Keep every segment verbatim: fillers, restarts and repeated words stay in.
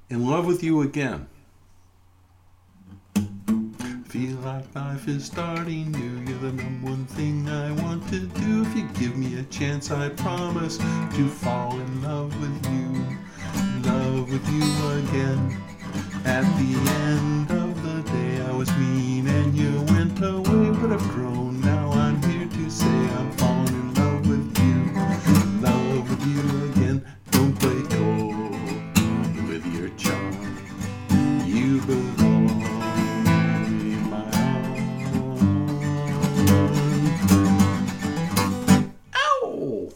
In love with you again. Feel like life is starting new. You're the number one thing I want to do. If you give me a chance, I promise to fall in love with you. In love with you again. At the end of the day, I was mean and you went away, but I've grown. Now I'm here to say I'm falling in love with you. In love with you again. Don't play cold with your charm. You belong in my arms. Ow!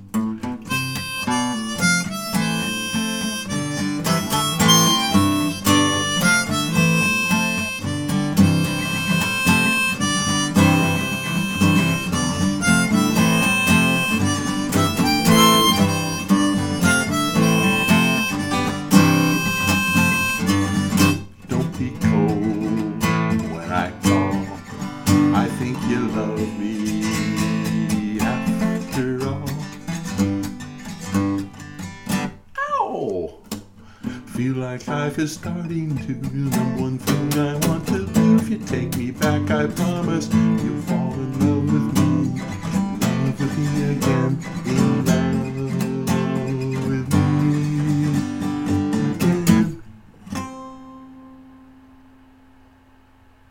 Be cold when I call. I think you love me after all. Ow! Feel like life is starting to do the one thing I want to do. If you take me back, I promise you'll fall in love with me. In love with me again. In